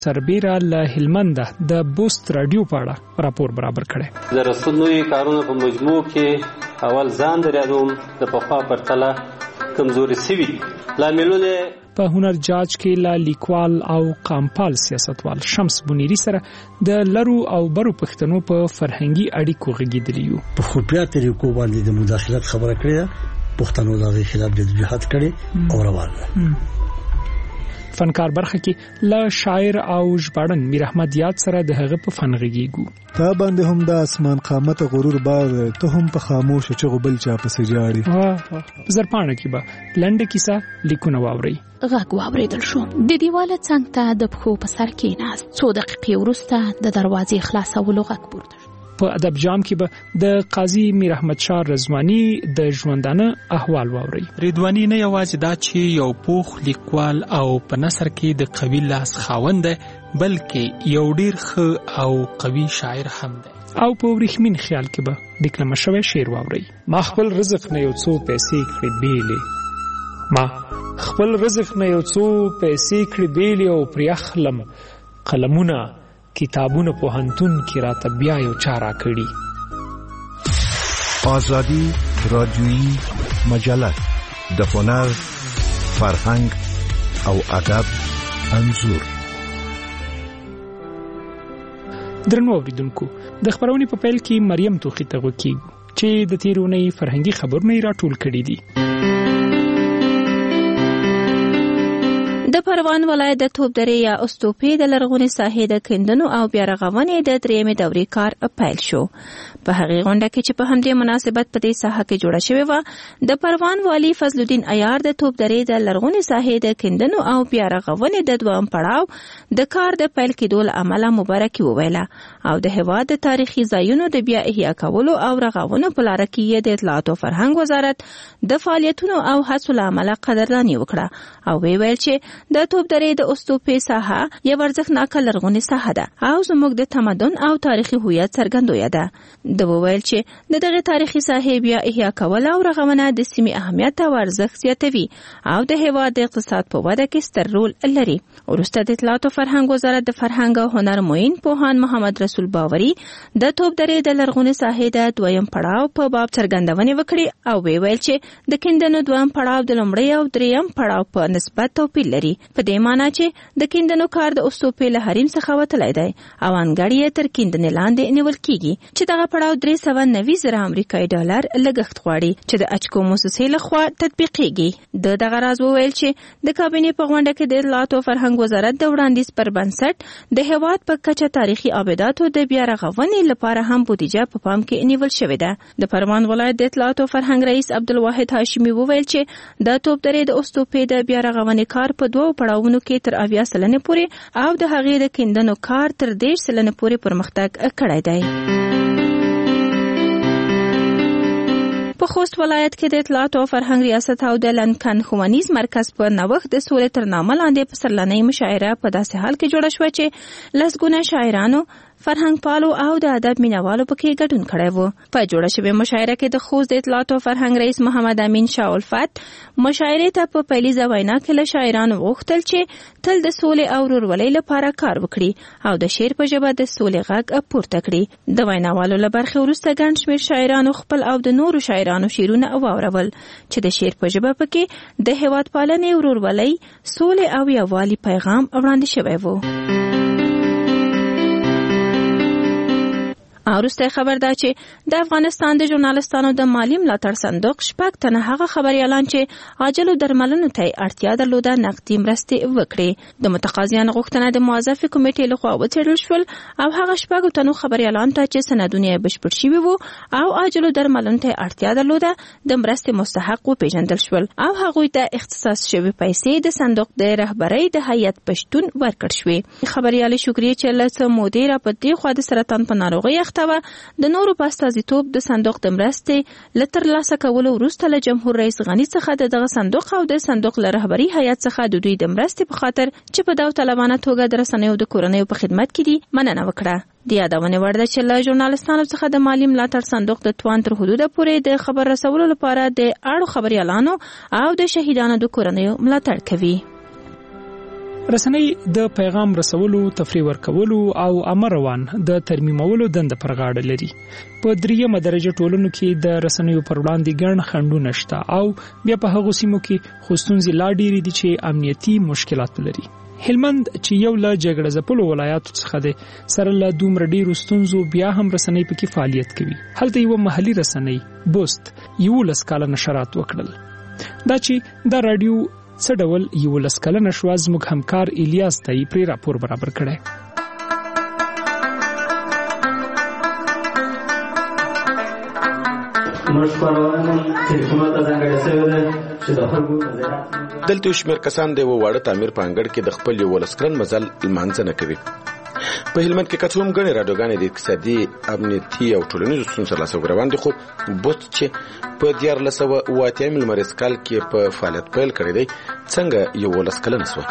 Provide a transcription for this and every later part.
سربیره له هلمند د بوست رادیو په اړه راپور برابر کړی. د رسنوي کارونو په مجموع کې اول ځان دریادوم د پخوا پرتله کمزوري سوي لاملونه په هنر جاج کې لا لیکوال او قامپال سیاستوال شمس بنيري سره د لرو او برو پښتنو په فرهنګي اړیکو غږیدلی یو. په خفیا طریقو باندې د مداخلت خبره کړې، پښتنو دغه خلاف د جهاد کړي او روانه. فنکار برخه کې له شاعر او ژباړن میر احمد یاد سره د هغه په فن غږیږو. تا باندې هم د اسمان قامت غرور بار ته هم په خاموش چغو بل چا پسې جاړي. زرپانه کې به لنډه کیسه لیکونه واوري. غږ واوریدل شو. د دیواله څنګ ته د پښو په سر کې ناست. څو دقیقې وروسته د دروازې خلاصولو غږ پورته شو. په ادب جام کې به د قاضي میر احمد شاه رضوانی د ژوندانه احوال واوري. رضوانی نه یوازې دا چې یو پوخ لیکوال او په نثر کې د قوي لاس خاوند دی، بلکې یو ډیر ښه او قوي شاعر هم دی. او په ورېښمین خیال کې به ډیکلمه شوی شعر واوري. ما خپل رزق نه یو څو پیسې کړې بیلې، ما خپل رزق نه یو څو پیسې کړې بیلې او پریخلم قلمونه کتابونه په هنتون کې راته بیا یو چارا کړي. آزادی رادیویی مجله د هنر، فرهنګ او ادب انځور. درنو اوریدونکو، د خبرونې په پیل کې مریم توخی ته وکیږو چې د تیرونې فرهنګي خبرونه راټول کړي دي. د پروان ولایت د توپ درې یا استوپې د لرغونې ساحې د کیندنو او بیا رغونې د درېیمې دورې کار پیل شو. په هغې غونډه کې چې په همدې مناسبت په دې ساحه کې جوړه شوې وه، د پروان والي فضل الدین عیار د توپ درې د لرغونې ساحې د کیندنو او بیا رغونې د دویم پړاو د کار د پیل کېدو له امله مبارکي وویله او د هېواد د تاریخي ځایونو د بیا احیا کولو او رغونو په لاره کې یې د اطلاعات او فرهنګ وزارت د فعالیتونو او هڅو له امله قدرداني وکړه او ویل چې د توپ درې د استوپې ساحه یو ارزښتناکه لرغونې ساحه ده او زموږ د تمدن او تاریخي هویت څرګندویه ده. د وویل چې د دغه تاریخي ساحې بیا احیا کول او رغونه د سیمې اهمیت او ارزښت زیاتوي او د هېواد د اقتصاد په وده کې ستر رول لري. وروسته د اطلاعات او فرهنګ وزارت د فرهنګ او هنر معین پوهاند محمد رسول باوري د توپ درې د لرغونې ساحې د دویم پړاو په باب څرګندونې وکړې او ویل چې د کیندنو دویم پړاو د لومړي او دریم پړاو په نسبت توپیر لري، په دې معنی چې د کیندنو کار د استوپې له حریم څخه وتلی دی او انګړ یې تر کیندنې لاندې نیول کیږي چې دغه پړاو 390 امریکایي ډالر لګښت غواړي چې د اچکو موسسې لخوا تطبیقیږي. دغه راز وویل چې د کابینې په غونډه کې د اطلاعات او فرهنګ وزارت د وړاندیز پر بنسټ د هېواد په کچه تاریخي آباداتو د بیا رغونې لپاره هم بودیجه په پام کې نیول شوې ده. د پروان ولایت د اطلاعات او فرهنګ رئیس عبدالواحد هاشمي وویل چې د توپ درې د استوپې د بیا رغونې کار په دوو پړاوونو کې تر 80 سلنې پورې او د هغې د کیندنو کار تر 10 سلنې پورې پرمختګ کړی دی. په خوست ولایت کې د اطلاعات او فرهنګ ریاست او د لنکن ښوونیز مرکز په نوښت د سولې تر نامه لاندې په سرلنۍ مشاعره په داسې حال کې جوړه شوه چې لسګونه شاعرانو، فرهنګ پالو او د ادب مینوالو پکې ګډون کړی و. په جوړه شوې مشاعره کې د خوست د اطلاعات او فرهنګ رئیس محمد امین شاه الفت مشاعرې ته په پیلیزه وینا کې له شاعرانو غوښتل چې تل د سولې او ورورولۍ لپاره کار وکړي او د شعر په ژبه د سولې غږ پورته کړي. د ویناوالو له برخې وروسته ګڼ شمېر شاعرانو خپل او د نورو شاعرانو شعرونه واورول چې د شعر په ژبه پکې د هېواد پالنې، ورورولۍ، سولې او یووالي پیغام وړاندې شوی و. وروسته خبر ده چې د افغانستان د ژورنالستانو د مالی ملاتړ صندوق 6 تنه هغه خبريالان چې عاجلو درملنو ته اړتیا درلوده نقدي مرستې وکړي. د متقاضیانو غوښتنه د موظفې کمیټې لخوا وڅېړل شول او هغه 6 تنو خبريالان ته چې سندونه بشپړ شوي وو او عاجلو درملنو ته اړتیا درلوده د مرستې مستحق وپېژندل شول او هغوی ته اختصاص شوي پیسې د صندوق د رهبرۍ د هیئت پښتون ورکړل شوې. خبريالې شکریه چې له څه مودې راپدې خوا د سرطان په ناروغۍ د نورو په استازیتوب د صندوق د مرستې له ترلاسه کولو وروسته له جمهور رئیس غني څخه د دغه صندوق او د صندوق له رهبري هیئت څخه د دوی د مرستې په خاطر چې په داوطلبانه توګه د رسنیو د کورنیو په خدمت کې دي مننه وکړه. د یادونې وړ ده چې له ژورنالستانو څخه د مالی ملاتړ صندوق د توان تر حدوده پورې د خبر رسولو لپاره د اړو خبريالانو او د شهیدانو د کورنیو ملاتړ کوي. رسنۍ د پیغام رسولو، تفریح ورکولو او عامه روان د ترمیمولو دنده پر غاړه لري. په دریمه درجه ټولنو کې د رسنیو پر وړاندې ګڼ خنډونه شته او بیا په هغو سیمو کې خو ستونزې لا ډېرې دي چې امنیتي مشکلات لري. هلمند چې یو له جګړه ځپلو ولایاتو څخه دی، سره له دومره ډېرو ستونزو بیا هم رسنۍ پکې فعالیت کوي. هلته یوه محلي رسنۍ بوست 11 کاله نشرات وکړل. دا چې دا رادیو څه ډول 11 کلنه شوه، زموږ همکار الیاس ته پرې راپور برابر کړی. دلته شمیر کسان د واړه تعمیر په انګړ کې د خپل 11 کلن مزل لمانځنه کوي. په هلمند کې کڅوم غني رادیوګانې د اقتصادي، امنیتي او ټولنیزو ستونزو سره سره روان دي، خو بوست چې په 1408 ملمریز کال کې په فعالیت پیل کړی دی څنګه 11 کلن شو.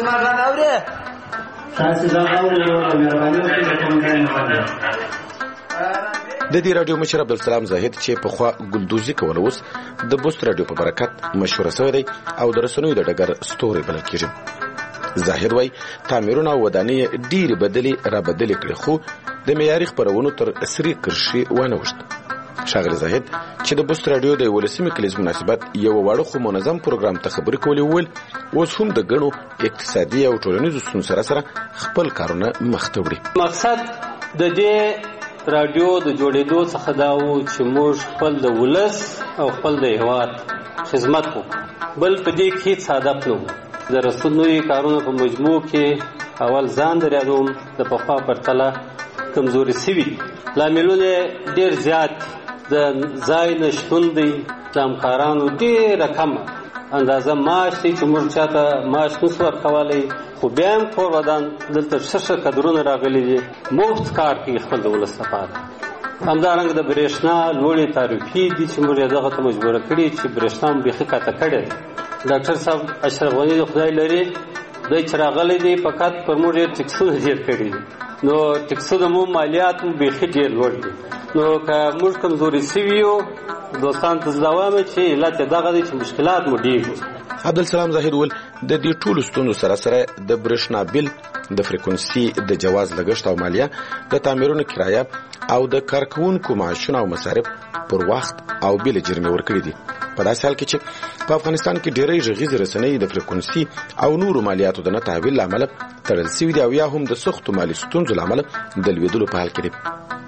د دې رادیو مشر عبدالسلام زاهد چې په خوا ګلدوزي کول اوس د بوست رادیو په برکت مشهور شوی دی او د رسنیو د ډګر ستوري بلل کېږي. زاهد وای تعمیرونه او ودانۍ ډېر بدلې را بدلې کړې، خو د معیاري خبرونو تر اثري کرشي ونه وشت. شاغر زاهد چې د بوست رادیو د 11 کلیز مناسبت یو واړه خو منظم پروګرام ته خبرې کولې ول، اوس هم د غنو اقتصادي او ټولنیزو ستونزو سره سره خپل کارونه مخ ته وړي. مقصد د دې رادیو د جوړېدو څخه دا و چې موږ خپل د ولس او خپل د هیواد خدمت وکړو، بل په دې کې هیڅ هدف نه و. د رسنیو کارونو په مجموع کې اول ځان درېدم د پخوا پرتله کمزوري سوي، لاملونه ډېر زیات، د ځای نشتون دی، د همکارانو ډېره کمه اندازه معاش دی چې موږ چاته معاش نشو ورکولی، خو بیا هم کور ودان دلته ښه کدرونه راغلي دي، مفت کار کوي خپل د ولس لپاره. همدارنګه د برېښنا لوړې تعرفې دي چې موږ یې دغه ته مجبوره کړي چې برېښنا هم بیخي کاته کړې. ډاکټر صاحب اشرف غني د خدای لري دی چې راغلی دی فقط پر موږ یې ټکسونه ډېر کړي دي، نو ټکسونه مو مالیات مو بیخي ډېر لوړ دي. نو که موږ کمزوري سوي یو، دوستان ته زه وایم چې علت یې دغه دی چې مشکلات مو ډېر دي. عبدالسلام زاهد ول د دې ټولو ستونزو سره سره د برېښنا بیل، د فریکونسي د جواز لګښت او مالیه، د تعمیرونو کرایه او د کارکوونکو معاشونه او مصارف پر وخت او بیل جرمې ورکړي دي. په داسې حال کې چې په افغانستان کې ډېرې غږیزې رسنۍ د فریکونسي او نورو مالیاتو د نه تحویل له امله تړل سوي دي او یا هم د سختو مالي ستونزو له امله د لوېدلو په حال کې دي.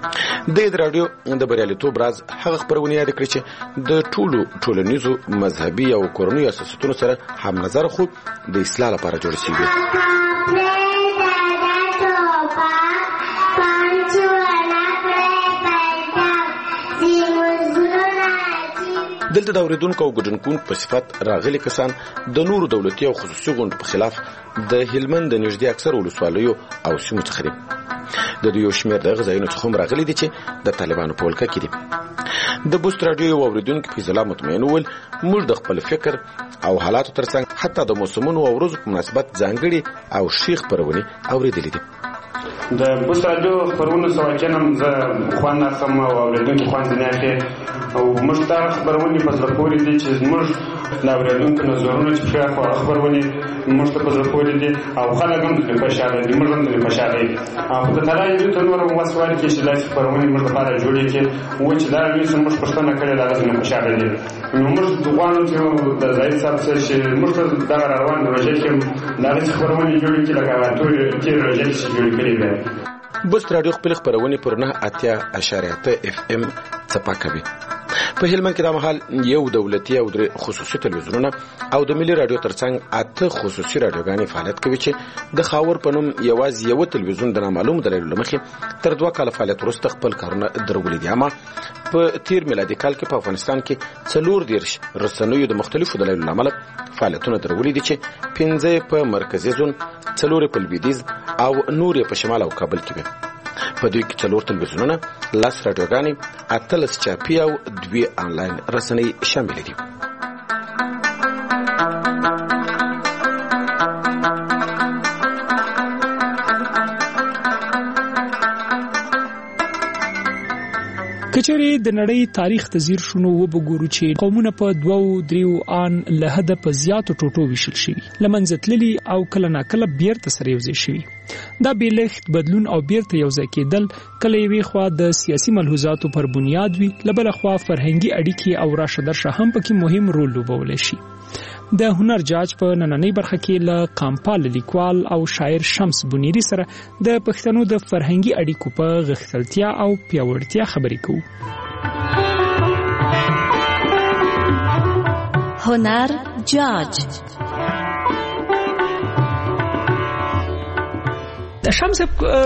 د رادیو د بریالیتوب راز هغه خبرونه یاد کړي چې د ټولو ټولنیزو، مذهبي او کورنیو اساساتونو سره هم نظر خو د اصلاح لپاره جوړ شوی دی. دلته د اوریدونکو او ګډونکو په صفت راغلي کسان د نورو دولتي او خصوصي غونډو په خلاف د هلمند د نږدې اکثر ولسوالیو او سیمو څخه دي. د یو شمېر د غځایونو څخه هم راغلي دي چې د طالبانو په ولکه کې دي. د بوست رادیو اوریدونکو فیض الله مطمئن ول موږ د خپل فکر او حالاتو ترڅنګ حتی د موسمونو او ورځو په مناسبت ځانګړي او شیخ خبرونه اوریدلې دي. د بوست رادیو خبرونه سواچنم زه خوان اخم او اوریدونکو خوان ځنه او موږ ته خبرونه په زړه پورې دي چې موږ د اوریدونکو نظرونه چې په خبرونه موږ ته په زړه پورې دي او خلک هم د خوشاله دي، موږ هم د خوشاله دي. او د ترای ته نور وسوال کې چې داسې خبرونه موږ لپاره جوړې کې و چې دا ویل موږ پښتنه کړي دا د خوشاله دي. نو موږ دغه چې د ځای صاحب چې موږ دا روان روزه کې دا خبرونه جوړې کې لګا ټول چې روزه چې جوړې کړي وي. بوست رادیو خپل خبرونه پر 9.8 FM څپا کوي. په هلمند کې د مهال یو دولتي او خصوصي تلویزیونونه او د ملي رادیو ترڅنګ 8 خصوصي رادیوګانې فعالیت کوي چې د خاور په نوم یوازې یو تلویزیون د نامعلوم دلایلو لمخې تر 2 کال فعالیت وروسته خپل کارونه درولې دي. اما په تیر میلادي کال کې په افغانستان کې 14 رسنیو د مختلفو دلایلو لامل فعالیتونه درولې دي چې 15 په مرکزي زون، 4 په لویدیځ او نور په شمال او کابل کې وي. په دوی کې 4 تلویزیونونه، 10 رادیوګانې، 18 چاپي او 2 آنلاین رسنۍ شامل دي. کچوري د نړۍ تاریخ ته ځیر شونو وبګورو چې قومونه په 2-3 آن له حد په زیاتو ټوټو ویشل شوي لمنځه تللي او کله ناکله بیرته سره یوځای شوي. دا بیلښت بدلون او بیرته یوځای کېدل کله یوې خوا د سیاسي ملحوظاتو پر بنیاد وي، لبل خوا فرهنګي اړیکې او راشه درشه هم پکې مهم رول لوبولی شي. د هنر جاج په نننۍ برخه کې له قامپال لیکوال او شاعر شمس بنيري سره د پښتنو د فرهنګي اړیکو په غښتلتیا او پیاوړتیا خبرې کوو. هنر جاج. د شمس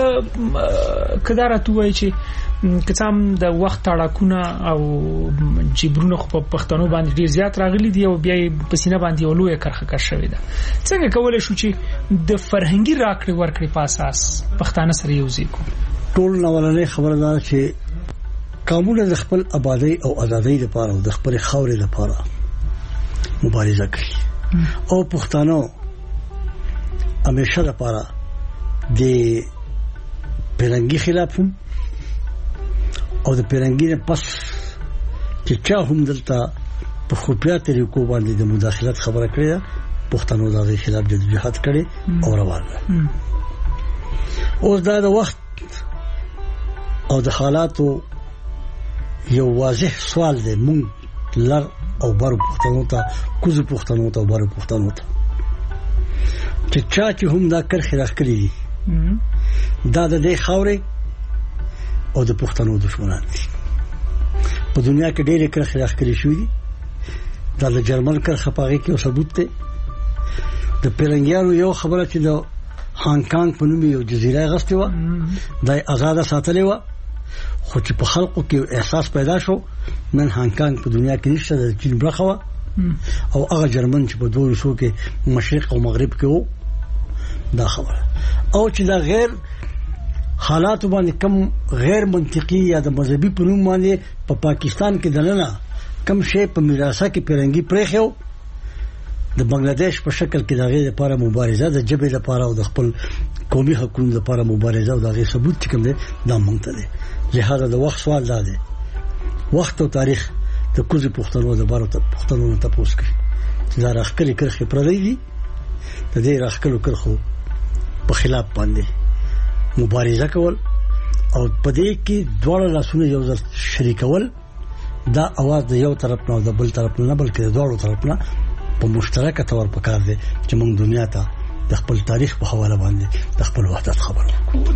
کدارت وایي چې کڅام د وخت اړه او جبرونه خو په پښتنو باندې ډیر زیات راغلي دي او بیا په سینه باندې ولوي کرخه کړ شوی ده. څنګه کولای شو چې د فرهنګي راکړې ورکړې په اساس پښتانه سره یوځای کو؟ ټول نوولنې خبردار چې قومونه د خپل آبادی او ازادۍ لپاره او د خپل خاورې لپاره مبارزه کوي او پښتانه همیشه لپاره د پیرنګي خلاف هم او د پیرنګي نه پس چې چا هم دلته په خفیا طریقو باندې د مداخلت خبره کړې ده، پښتنو د خلاف د جهاد کړي او روان ده. اوس دا د وخت او د حالاتو یو واضح سوال دی، مونږ لر او بر پښتنو ته کوزو پښتنو ته بر پښتنو ته چې چا چې هم دا کرخه راخلي دا د دې خاورې او د پښتنو دشمنان دي. په دنیا کې ډېر کرخه راخلي شوې دي. دا د جرمن کرخه پاږي کې ثبوت دی. د پیرنګیانو یو خبره چې د هانګ کانګ په نوم یو جزیره غستې و، دا آزاد ساتلې و، خو چې په خلکو کې احساس پیدا شو نن هانګ کانګ په دنیا کې نشته، د چین برخه و او هغه جرمن چې په دوه شو کې مشرق او مغرب کې وو. دا خبره او چې دا غیر حالات باندې کم غیر منطقي یا د مذهبي په نوم باندې په پاکستان کې دلنه کم شی په میراثه کې پیرنګي پرېخو د بنگلاديش په شکل کې دغه لپاره مبارزه د جبهه لپاره او د خپل قومي حقوقو لپاره مبارزه او دغه ثبوت کوم دی دا مونږ ته دی. لہذا د وخت سوال دا دی، وخت او تاریخ د کوزي پښتنو د بارو ته پښتنو ته پوس کوي چې دا راخلي کرخه پردي دي، د دې راخلو کرخو په خلاف باندې مبارزه کول او په دې کې دوه لاسونه یو ځل شریکول. دا اواز د یو طرف نه او د بل طرف نه بلکې د دوه طرف نه په مشترکه تور پکار دي چې موږ دنیا ته د خپل تاریخ په حواله باندې د خپل وحدت خبرو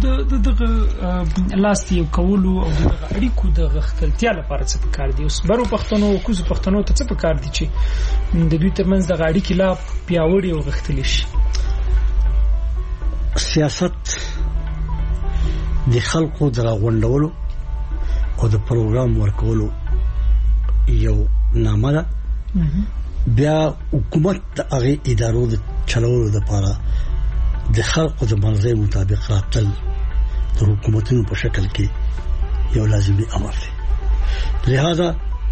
د لاستي کولو او د اړیکو د غختلتیا لپاره څه پکار دي. اوس برو پښتنو او کوزو پښتنو ته څه پکار دي چې د دوی ترمنځ د اړیکې لا پیاوړي او غختلی شي؟ سیاست د خلکو دراغونډولو او د پروګرام ورکولو یو نامه ده. بیا حکومت د هغه ادارو د چلولو لپاره د خلکو د مرزي مطابق راتل د حکومتونو په شکل کې یو لازمي امر دی. لہذا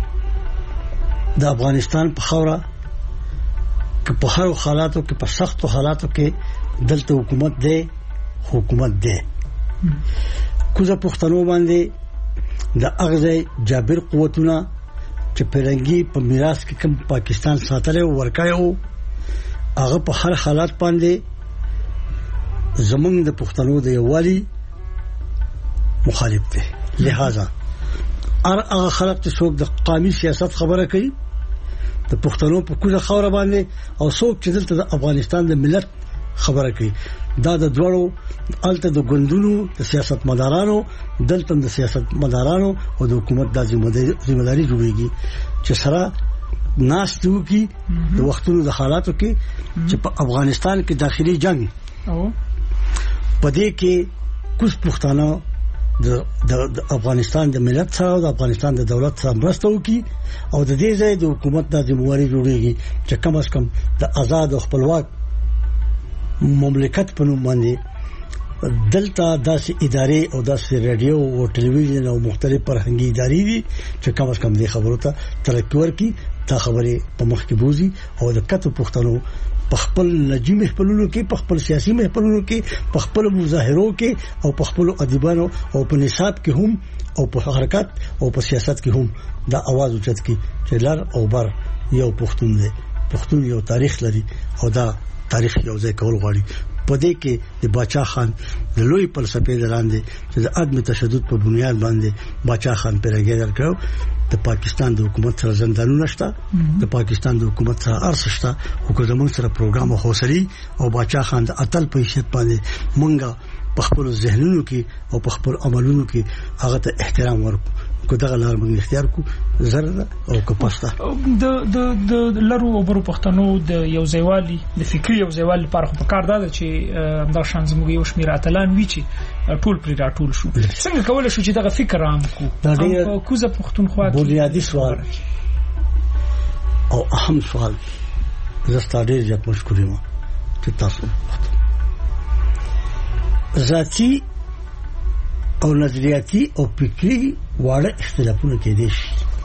د افغانستان په خوره که په هر حالاتو کې په سختو حالاتو کې دلته حکومت دی کوزه پښتنو باندې د اغزه جابر قوتونه چې پیرنګي په میراث کې کوم پاکستان ساتلو ورکایو هغه په هر حالات باندې زمونږ د پښتنو د یووالي مخالف دي. لہذا هغه خلک چې څوک د قومي سیاست خبره کوي د پښتنو په کوزه خوره باندې او څوک چې دلته د افغانستان د ملت خبره کوي دا د دوړو الته د ګوندونو د سیاست مدارانو دلته د سیاست مدارانو او د حکومت د ذمہداري جوړيږي چې سره ناس دیو کی د وختونو د حالاتو کې چې په افغانستان کې داخلي جنگ او پدې کې کوم پښتانه د افغانستان د ملت سره او د افغانستان د دولت سره مرسته وکړي او د دې ځای د حکومت د ذمہداري جوړيږي چې کم از کم د آزاد او خپلواک مملکت په نوم باندې دلته داسې ادارې او داسې رادیو او ټلویزیون او مختلف فرهنګي ادارې دي چې کم از کم دې خبرو ته ترقی ورکړي دا خبره په مخ کې بوزي او د کتو پښتنو په خپل نجی محفلونو کې په خپل سیاسي محفلونو کې په خپل مظاهرو کې او په خپل ادیبانو او په نصاب کې هم او په حرکت او په سیاست کې هم دا आवाज اوچت کی چې لر او بر یو پښتون دی پښتون یو تاریخ لري او دا تاریخ یو ځای کول غواړي په دې کې د باچا خان د لوی فلسفې دلاندې چې د عدم تشدد په بنیاد باندې باچا خان پیرګر کړو د پاکستان د حکومت سره زندانونه شته د پاکستان د حکومت سره ارسشته او زموږ سره پروګرام هوسري او باچا خان د اتل په حیثیت باندې مونږه په خپل ذهنونو کې او په خپل عملونو کې هغه ته احترام ورکړو کو دغه لار موږ اختیار کو زرد او کپستا د لرو او برو پښتنو د یو ځایوالي د فکری یو ځایوالي لپاره په کار ده چې دا شان زموږ یو شمیر اتلان وی چې ټول پر راټول شو څنګه کولای شو چې دغه فکر عام کو کوزه پښتونخوا کې بنیادی سوال او اهم سوال زستا ډیر ځکه مشکورې ما چې تاسو ذاتی او نظریاتي او فکری واړه اختلافونه کې دي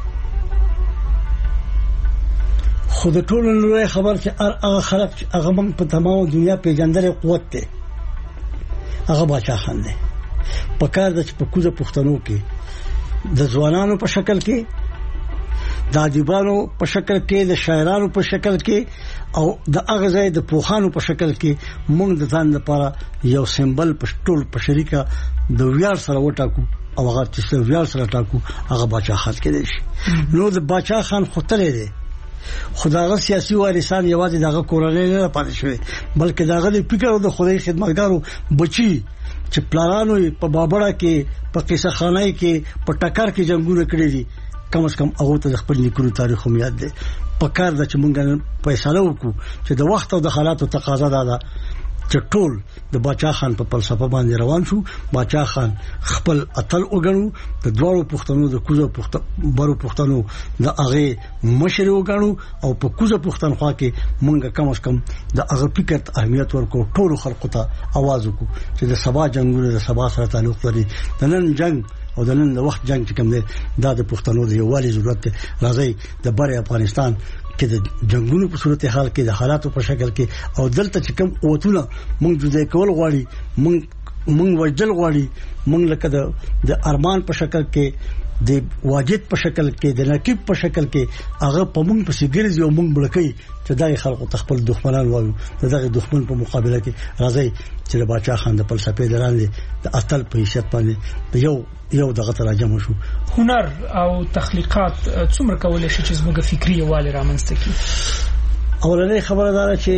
خود ټول لوی خبر چې هغه خلک هغه موږ په تمام دنیا پیژندل قوت ته هغه باچا خان دی په کار د کوزه پښتنو کې د ځوانانو په شکل کې د ادیبانو په شکل کې د شاعرانو په شکل کې او د اغزای د پوخانو په شکل کې موږ د ځان لپاره یو سمبل په ټول په شریکه د ویار سره وټاکو او هغه چې ویار سره ټاکو هغه باچا خان کې دی نو د باچا خان خطرې دی خدای سیاسي وارثان یوازې دغه کورنۍ نه پاتې شوی بلکې دغه د فکر او د خدای خدمتګارو بچي چې پلانانو په بابړه کې په قصه خانه کې په ټکر کې جنگونه کړی دي کم از کم هغه ته خپل لیکلو تاریخ هم یاد دی په کار د چې مونږ فیصله وکړو چې د وخت او د حالاتو تقاضا ده چې ټول د باچا خان په فلسفه باندې روان شو باچا خان خپل اتل وګڼو د دوړو پښتنو د کوزه برو پښتنو د هغه مشر وګڼو او په کوزه پښتونخوا کې مونږ کم از کم د هغه فکر اهمیت ورکو ټول خلکو ته आवाज وکړو چې د سبا جنگونو د سبا سره تعلق لري د نن جنگ او د نن وخت جنگ چې کوم دی دا د پښتنو د یووالي ضرورت دی راځي د بر افغانستان کې د جنگونو په صورت حال کې د حالاتو په شکل کې او دلته چې کوم قوتونه مونږ جوړ کول غواړي مونږ وجل غواړي مونږ لکه د ارمان په شکل کې د واجد په شکل کې د نقيب په شکل کې هغه په مونږ په سیګریز یو مونږ بلکې چې دغه خلکو تخپل دښمنان وایو دغه دښمن په مقابله کې راځي چې د باچا خان د فلسفې دراندې د اتل په حیثیت باندې یو دغه تراجم شو هنر او تخلیقات څومره کولای شي چې زموږ فکری یووالی رامنځته کړي اولنې خبره ده چې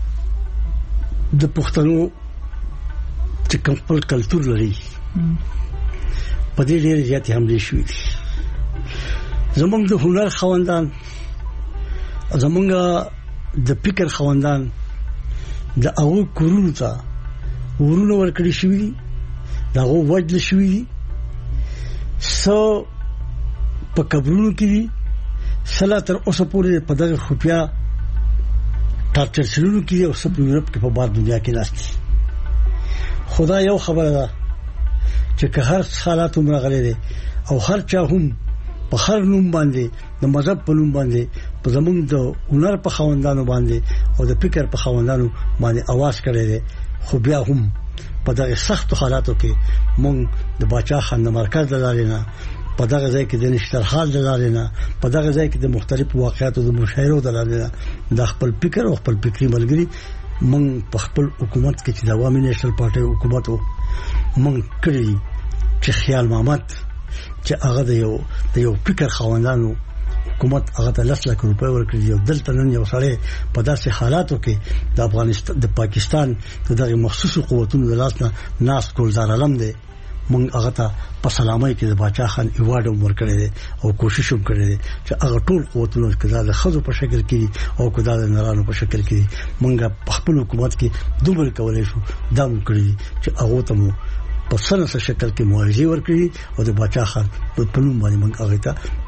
د پښتنو چې کوم خپل کلچر لري په دې ډېر زیات حمله شوې زمونږ د هنر خوندان زمونږ د فکر خوندان د او کورونو ته ورونو ورکړي شوې دا غو وجل شوې سو په قبرونو کې دي سلا تر اوسه پورې په دغه خفیا ټارچر سلونو کې او سپ یورپ کې په بار دنیا کې ناشتي خدا یو خبره ده چې که هر حالات عمر غلې دي او هر چا هم په هر نوم باندې د مذهب په نوم باندې په زمونږ د هنر په خوندانو باندې او د فکر په خوندانو باندې आवाज کړي دي خو بیا هم په دغه سخت حالاتو کې مونږ د باچا خان د مرکز دلارینا په دغه ځای کې د نشترحال دلارینا په دغه ځای کې د مختلفو واقعاتو د مشاهیرو دلارینا د خپل فکر او خپل فکری ملګری مونږ په خپل حکومت کې چې د عوامي نېشنل پارټي حکومت مونږ کړی چې خیال محمد چې هغه د یو فکر خوندانو حکومت هغه ته 10 لک روپۍ ورکړي یو دلته نن یو سړی په داسې حالاتو کې د افغانستان د پاکستان دغه مخصوص قوتونو د لاسه ناس ګلزار علم دی مونږ هغه ته په سلامي کې د باچا خان ایوارډ ورکړی دی او کوشش هم کړی دی چې هغه ټول قوتونو کې د خزو په شکل کې او کدا د نرانو په شکل کې مونږ په خپل حکومت کې دومره کولای شو دا مونږ کړی چې هغه ته په سنس شکل کې معاوضه ورکړي او د باچا خان په پلوم باندې موږ هغه ته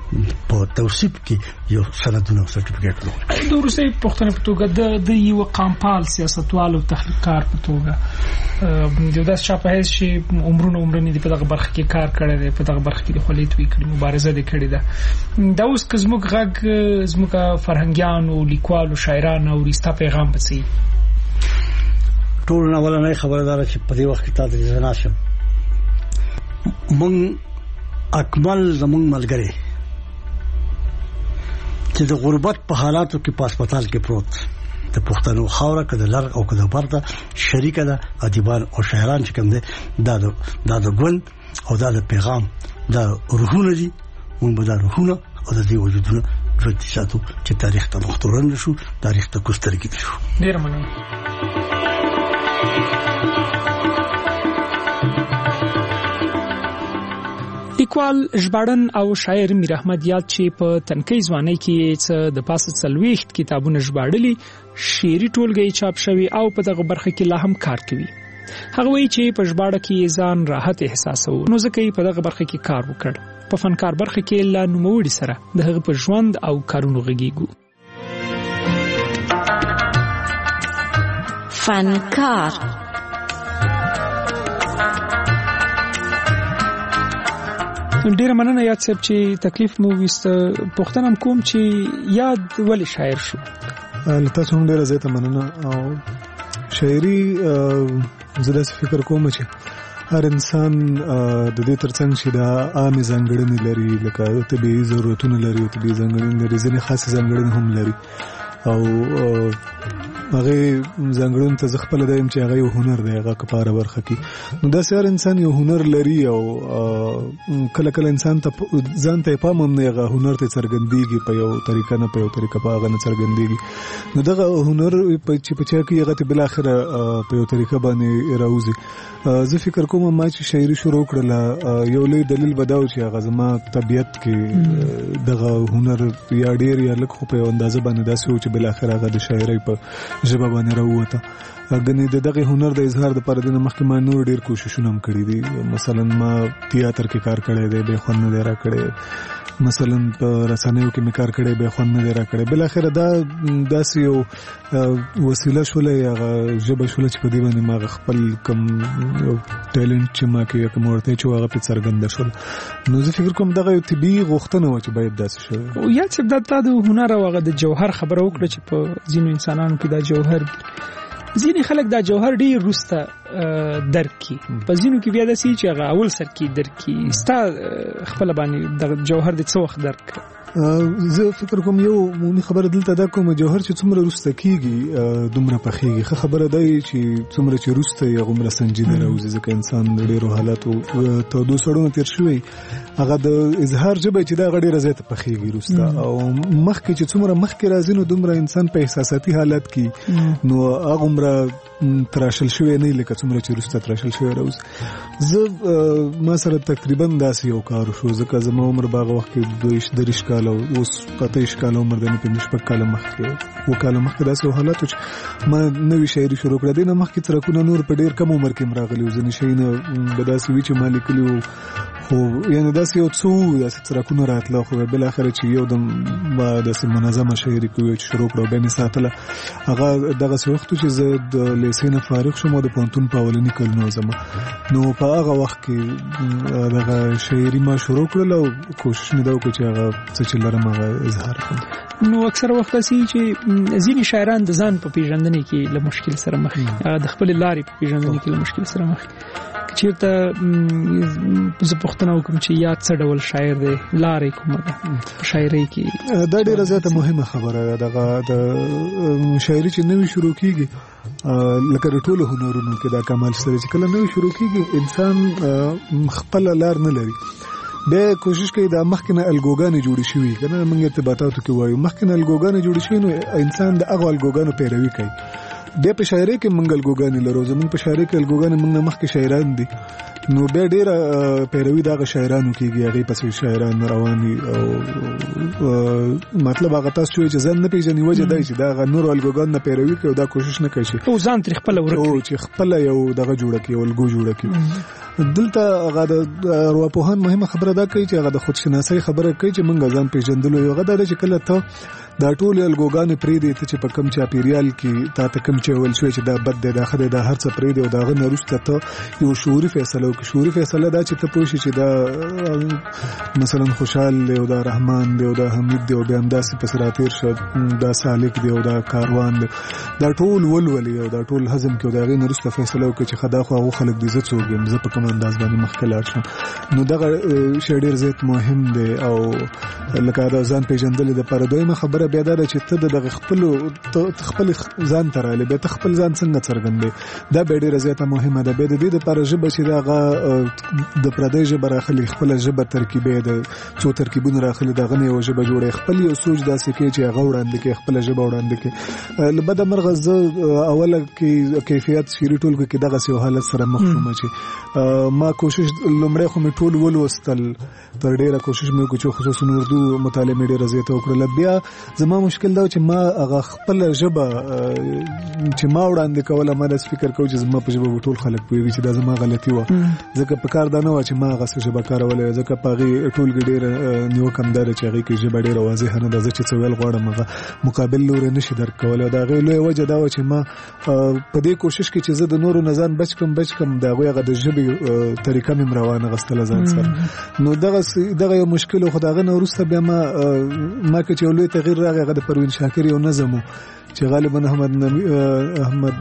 په توصیف کې یو سندونه او سرټیفیکټ لري. د روسي پښتنه په توګه د یو قامپال سیاستوال او تحقیقکار په توګه د داس چاپه هیڅ شي عمرونه دي په دغه برخه کې کار کړی دی، په دغه برخه کې د خلیت وی کړی مبارزه دي کړې ده. دا اوس کزموږ غږ زموږ فرهنګیانو لیکوالو شاعرانو او رښتا پیغام بچي. ټول نه ولنه خبردار چې په دې وخت کې تاسو نه شم مونږ اکمل زمونږ ملګری چې د غربت په حالاتو کې په هسپتال کې پروت د پښتنو خاوره کده لر او کده برته شریک ده ادیبان او شاعران چې کوم دي دا د ګوند او دا د پیغام دا روحونه دي مونږ به دا روحونه او د دې وجودونه ژوند ساتو چې تاریخ ته مختورن شو، تاریخ ته کوسترګي شو. ډیر مننه. لیکوال ژباړن او شاعر میر احمد یاد چې په تنکۍ ځوانۍ کې د پاسه 40 کتابونه ژباړلي، شعري ټولګي چاپ شوي او په دغه برخه کې لا هم کار کوي. هغه وایي چې په ژباړه کې ځان راحت احساسوي، نو ځکه یې په دغه برخه کې کار وکړ. په فنکار برخه کې لا نوموړي سره د هغه په ژوند او کارونو غږیږو. فنکار ډیر مننه یاد صاحب چې تکلیف مو وست. پښتنم کوم چې یاد ولی شاعر شو. تاسو هم ډیر زیاته مننه. او شاعري زړه فکر کوم چې هر انسان د دې ترڅنګ چې د عامه ځانګړنې لري، لکه طبيعي ضرورتونه لري او طبيعي ځانګړنې لري، ځینې خاصه ځانګړنې هم لري او هغه ځانګړون ته خپل دایم چې هغه یو هنر دی، هغه کپاره برخه کې نو دا سر انسان یو هنر لري او کله کله انسان ته ځان ته پام هم نه هغه هنر ته څرګندېږي په یو طریقه نه په یو طریقه په هغه نه څرګندېږي. نو دغه هنر چې په چا کې هغه ته بل اخر په یو طریقه باندې راوځي. زه فکر کوم ما چې شاعري شروع کړل یو لوی دلیل بداو چې هغه زما طبيعت کې دغه هنر یا ډیر یا لکه په اندازه باندې داسې و چې بل اخر هغه د شاعري په ژبه باندې راووته. غني دغه هنر د اظهار د پر دینه مخکې ما نور ډیر کوششونه هم کړی دي. مثلا ما تیاتر کې کار کړی دی، به خوند نه را کړی، مثلا په رسنیو کې کار کړی، به خوند نه را کړی. بل اخر دا داسې یو وسیله شولې هغه ژبه شولې چې په دې باندې ما خپل کم ټیلنټ چې ما کې کوم ورته چې هغه په څرګند شول. نو زه فکر کوم دغه یو طبيعي غوښتنه و چې باید داسې شي. او یا چې د هنر او هغه د جوهر خبره وکړه چې په ځینو انسانانو کې دا جوهر ځینې خلک دا جوهر ډیر روسته درک کی، په ځینو کې بیا د سې چې هغه اول سر کې درک کی. ستا خپل باندې د جوهر د څه وخت درک؟ زه فکر کوم یو مونږ خبره دلته دا کوم جوهر چې څومره روسته کیږي دومره پخېږي. خبره دی چې څومره چې روسته یې غومره سنجیده راوځي، ځکه انسان د ډیرو حالاتو ته دوه سړونو تیر شوی هغه د اظهار جبه چې دا غډیره زیاته پخېږي روسته. او مخکې چې څومره مخکې راځي نو دومره انسان په احساساتي حالت کې نو هغه عمره تراشل شوی نه لکه څومره چې روسته تراشل شوی راوځي. زه ما سره تقریبا داسې یو کار شو، ځکه زما عمر باغ وخت کې 23 کال او اوس 25 کال عمر د نه په نسبت کال مخکې وکاله مخکې داسې حالات چې ما نوې شاعري شروع کړه. دینه مخکې ترکونه نور په ډیر کم عمر کې مراغلي وزنه شینه بداسي وی چې مالک له خو یعنی داسې یو څو داسې ترکونه راتله خو بل اخر چې یو د داسې منظمه شاعري کوي چې شروع کړو به نه ساتله. هغه دغه وخت چې زه د لیسین فارغ شوم د پونتون په اولنی کلونو زما نو په هغه وخت کې دغه شاعري ما شروع کړل او کوشش مې دا وکړ چې هغه څه چې لرم هغه اظهار کړم. نو اکثر وخت سي چې ځینې شاعران د ځان په پیژندنې کې له مشکل سره مخ دي، د خپل لارې په پیژندنې کې له مشکل سره مخ دي. چیرته زه پوښتنه وکم چې یاد څه ډول شاعر دی، لارې کومه ده په شاعرۍ کې؟ دا ډیره زیاته مهمه خبره ده. دغه د شاعري چې نوې شروع کیږي لکه د ټولو هنرونو کې دا کمال سره چې کله نوې شروع کیږي انسان خپل لار نه لري. به کوشش کوي د مخکنه الګوګانې جوړې شوي کنه موږ ارتباطاتو کې وایو مخکنه الګوګانې جوړې شوي نو انسان د هغه الګوګانو پیروي کوي. به په شاعرۍ کې منګل ګوګانې لرو، زموږ په شاعرۍ کې الګوګانې موږ نه مخکې شاعران دي نو به ډېر پیروي دغه شاعرانو کېږي، هغه پسې شاعران رواني او مطلب هغه تاسو چې ځان نه پیژني وجه دی چې دا نور الګوګان نه پیروي کوي او دا کوشش نه کوي او ځان تر خپل ورکړي او چې خپل یو دغه جوړه کوي او الګو جوړه کوي. دلته هغه د ارواپوهان مهمه خبره دا کوي چې هغه د خودشناسۍ خبره کوي چې موږ ځان پیژندلو یو غدا چې کله ته دا ټول الګوګان پرې دي چې په کم چاپیریال کې تا ته کم چې ول شوی چې دا بد دی دا خدای دا هر څه پرې دی او دا غن وروسته ته یو شعوري فیصله وکړي. شعوري فیصله دا چې ته پوه شې چې دا مثلا خوشحال دی او دا رحمان دی او دا حمید دی او بیا همداسې پسې راتېر شه دا سالک دی او دا کاروان دی دا ټول ولولي او دا ټول هضم کړي او د هغې نه وروسته فیصله وکړي چې خدا خو هغو خلک دي زه څوک یم زه په کوم انداز باندې مخکې لاړ شم. نو دغه شی ډېر زیات مهم دی او لکه دا ځان پېژندل دپاره دویمه خبره بیا دا ده چې ته د خپل ځان ته راغلی بیا ته خپل ځان څنګه څرګندوې دا بیا ډېره زیاته مهمه ده. بیا د دې دپاره ژبه چې د هغه د پردۍ ژبه راخلي خپله ژبه ترکیبی د څو ترکیبونه راخلي د هغه نه یوه ژبه جوړوي خپل یو سوچ داسې کوي چې هغه وړاندې کوي خپله ژبه وړاندې کوي. له بده مرغه زه اوله کې کیفیت شعري ټولګو کې دغسې یو حالت سره مخ شوم چې ما کوشش لومړی خو مې ټول ولوستل تر ډېره کوشش مې وکړو چې خصوصا اردو مطالعه مې ډېره زیاته وکړله. بیا زما مشکل دا چې ما هغه خپله ژبه چې ما وړاندې کوله ما داسې فکر کوم چې زما په ژبه به ټول خلک پوهېږي چې دا زما غلطي وه ځکه په کار دا نه وه چې ما هغسې ژبه کارولی ځکه په هغې ټولګې ډېره نیوکه همدا ده چې هغې کې ژبه ډېره واضحه نه ده زه چې څه ویل غواړم هغه مقابل لوری نه شي درک کولی او د هغې لویه وجه دا وه چې ما په دې کوشش کې چې زه د نورو نه ځان بچ کړم د هغوی هغه د ژبې طریقه مې روانه غوښتله ځان سره. نو دغه یو مشکل و خو د هغه نه وروسته بیا ما که چې یو لوی تغییر راغی هغه د پروین شاکر یو نظم و چې غالبا احمد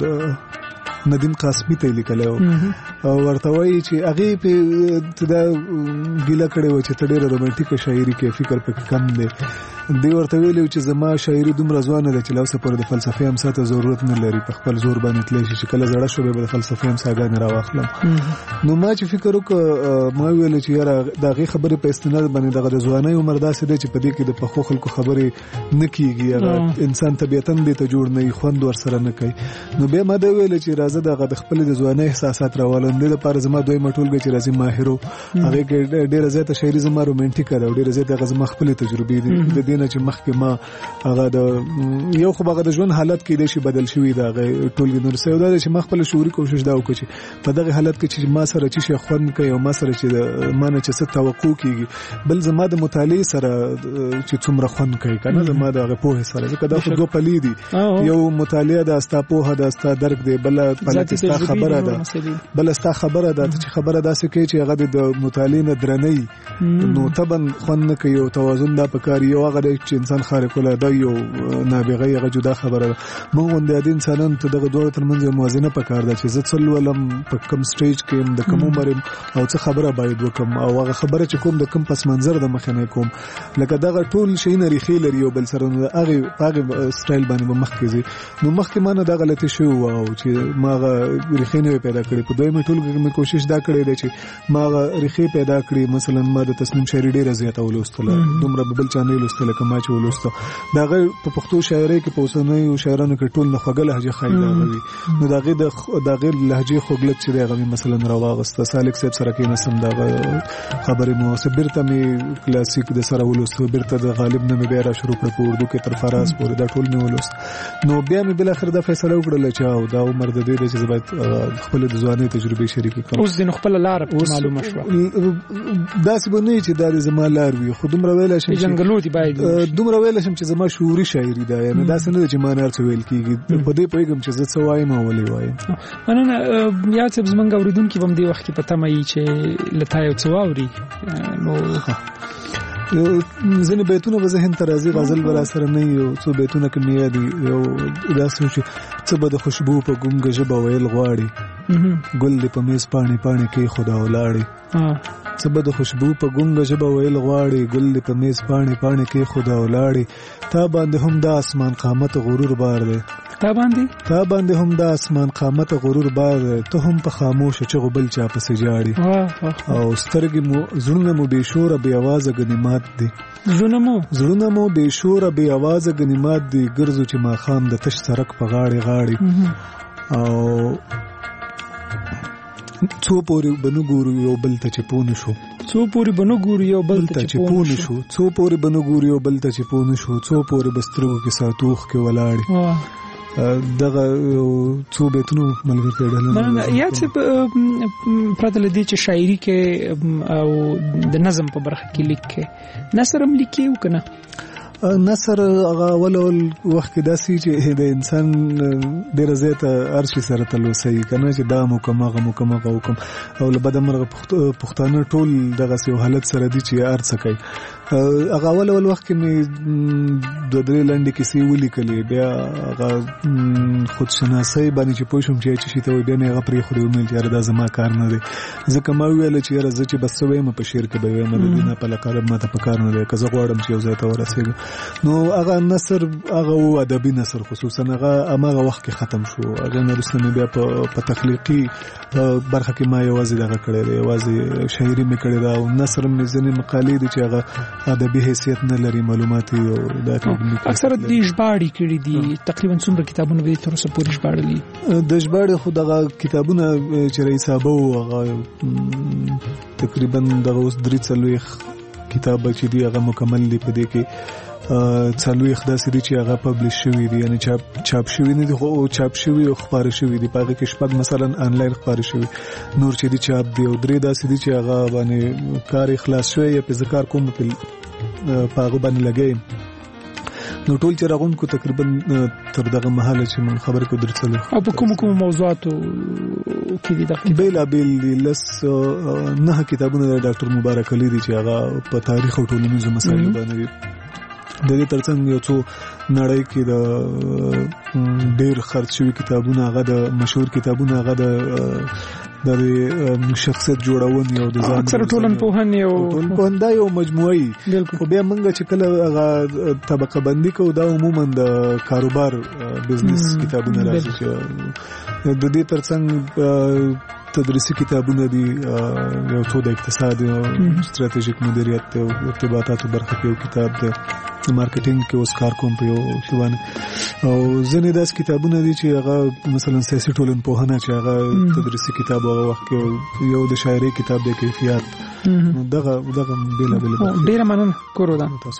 ندیم قاسمی ته لیکلی و او ورته وایي چې هغې پې دا ګیله کړې وه چې ته ډېره رومانټیکه شاعري کې فکر پکې کم دی. دوی ورته ویلي و چې زما شاعري دومره ځوانه ده چې لا اوسه پورې د فلسفې امسا ته ضرورت نه لري په خپل زور باندې تللی شي چې کله زړه شو بیا به د فلسفې امساګانې راواخلم. نو ما چې فکر وکړه ما ویل چې یاره د هغې خبرې په استناد باندې دغه د ځوانۍ عمر داسې دی چې په دې کې د پخو خلکو خبرې نه کېږي هغه انسان طبیعتا دې ته جوړ نه وي خوند ورسره نه کوي. نو بیا ما دا ویل چې راځه دغه د خپلې د ځوانۍ احساسات راولم دې دپاره زما دویمه ټولګه چې راځي ماهرو هغې کې ډېره زیاته شاعري زما رومانټیکه ده او ډېره زیاته هغه زما خپلې تجربې دي د دې نه چې مخکې ما هغه د یو خو هغه د ژوند حالت کېدای شي بدل شوي د هغې ټولګې نور څه یو دا دی چې ما خپله شعوري کوشش دا وکړه چې په دغه حالت کې چې ما سره چې شی خوند کوي او ما سره چې ما نه چې څه توقع کېږي بل زما د مطالعې سره چې څومره خوند کوي که نه زما د هغې پوهې سره ځکه دا خو دوه پلې دي یو مطالعه ده ستا پوهه ده ستا درک دی بله پله کې ستا خبره ده بله ستا خبره ده ته چې خبره داسې کوي چې هغه د مطالعې نه درنۍ نو طبعا خوند نه کوي او توازن دا پکار یو هغه دی چې انسان خارق العاده یو نابغه هغه جدا خبره ده. موږ غوندې عادي انسانان ته دغه دواړو ترمنځ یو موازنه پکار ده چې زه څه لولم په کوم سټیج کې یم د کوم عمر یم او څه خبره باید وکړم او هغه خبره چې کوم د کوم پس منظر د مخې نه کوم لکه دغه ټول شیونه ریښې لري یو بل سره نو هغې په هغې سټایل باندې به مخکې ځي. نو مخکې ما نه دا غلطي شوې وه او چې ما هغه ریښې نه وې پیدا کړې په دویمې ټولګه کې مې کوشش دا کړی دی چې ما هغه ریښې پیدا کړې مثلا ما د تصنیم شاعري ډېره زیاته ولوستله دومره به بل چا نه لوستله که ما چې ولوسته د هغې په پښتو شاعرۍ کې په اوسنیو شاعرانو کې ټول نه خوږه لهجه ښایي د هغه وي نو د هغې لهجې خوږلک چې دی هغه مې مثلا راواغسته سالک صاحب سره کېناستم د هغه خبرې مې اوسه بېرته مې کلاسیک د سره ولوسته بېرته د غالب نه مې بیا را شروع کړه په اردو کې تر فراز پورې دا ټول مې ولوست. نو بیا مې بالاخره دا فیصله وکړله چې دا عمر د دې دی چې زه باید خپلې د ځوانۍ تجربې شریکې کړم. اوس دې نو خپله لاره معلومه شوه داسې به نه وي چې دا د زما لار وي خو دومره ویلی شم دومره ویلی شم چې زما شعوري شاعري ده یعنې داسې نه ده چې ما نه هر څه ویل کېږي په دې پوهېږم چې زه څه وایم او ولې وایم. مننه یاد صاحب زموږ اورېدونکي به هم دې وخت کې په تمه وي چې له تا یو څه واوري نو ځینې بیتونه به ذهن ته راځي غزل به راسره نه وي یو څو بیتونه کې مې یاد یو داسې و چې څه به د خوشبو په ګونګه ژبه ویل غواړي ګل دې په میز پاڼې پاڼې کېښوده ولاړې څه به د خوشبو په ګونګه ژبه ویل غواړي ګل دې په میز پاڼې پاڼې کېښوده ولاړې تا باندې هم دا اسمان قامت غرور بار دی تا باندې هم دا اسمان قامت غرور بار دی ته هم په خاموشه چغو بل چا پسې جاړي او سترګې مو زړونه مو بې شوره بې اوازه ګنیمات دي زړونه مو بې شوره بې اوازه ګنیمات دي ګرځو چې ماښام د تش سړک په غاړې غاړې او څو پورې بنو ګورو یو بل ته چې پوه نه شو څو پورې بنو ګورو یو بل ته چې پوه نه شو څو پورې بنو ګورو یو بل ته چې پوه نه شو څو پورې بسترګو کې ساتوخ کې ولاړې دغه څو بیتونو ملګرتیا ډله یا چې پرته له دې چې شاعري کې او د نظم په برخه کې لیکي نثر هم لیکي او کنه نثر هغه اول وخت کې داسې چې د انسان ډېر زیاته ارشي سره تلوسي کنه چې دا مکمغه وکم او لبد مرغه پښتانه ټول دغه یو حالت سره دي چې ارڅ کوي هغه اول وخت کې د درې لاندې کیسې ولیکلې بیا هغه خود شناسي باندې چې پوښوم چې شي ته بیا نه هغه پرې خو دې ومل چې دا زما کار نه دی ځکه ما ویل چې راځي چې بس وې په شعر کې به وې مې نه په لقب ماته په کار نه دی که زه غواړم چې یو ځای ته ورسېږم نو هغه نثر هغه ادبي نثر خصوصا هغه امغه وخت کې ختم شو هغه نرسنه بیا په تخلیقي برخه کې ما یوازې دغه کړی دی یوازې شاعري مې کړی دا او نثر مې ځنې مقالې دي چې هغه ادبي حیثیت نه لري معلومات او دا اکثر د ژباړې کړي دي تقریبا څومره کتابونه به تر اوسه پورې ژباړلي د ژباړې خو دغه کتابونه چې حسابو هغه تقریبا دغه اوس 3 کتاب چې دی هغه مکمل دی په دې کې څلوي خداسي دي چې هغه پبلش شوی دي یعنی چاپ شوی نه دي خو چاپ شوی او خبره شوی دي په هغه کې شپږ مثلا انلاین خبره شوی نور چې دي چاپ دی او درې داسې دي چې هغه باندې کار اخلاص شوی یا په ذکر کوم په هغه باندې لګي نو ټول چې راغونکو تقریبا تر دغه محله چې من خبر کو درڅلو او په کوم موضوعاتو کې دي د بیل لس نه کتابونه د ډاکټر مبارک علي دي چې هغه په تاریخ او ټولنیزو مسایلو باندې د دې ترڅنګ یو څو نړۍ کې د ډېر خرڅ شوی کتابونه هغه د مشهور کتابونه هغه د شخصیت جوړون یو د ځان اکثر ټولنپوهنه یو مجموعي خو بیا موږ چې کله هغه طبقه بندي کوو دا عموما د کاروبار بزنس کتابونه راځي چې د دې ترڅنګ تدریسي کتابونه دي یو څو د اقتصاد او ستراتیژیک مدیریت او ارتباطاتو برخه کې یو کتاب دی مارکیټینګ کې اوس کار کوم په یو شوان او ځنې داس کتابونه دي چې هغه مثلا سیاسي ټولنپوهنه چې هغه تدریسي کتاب هغه وخت کې یو د شاعري کتاب د کیفیت دغه بیل ډیر مننه کورو دا تاسو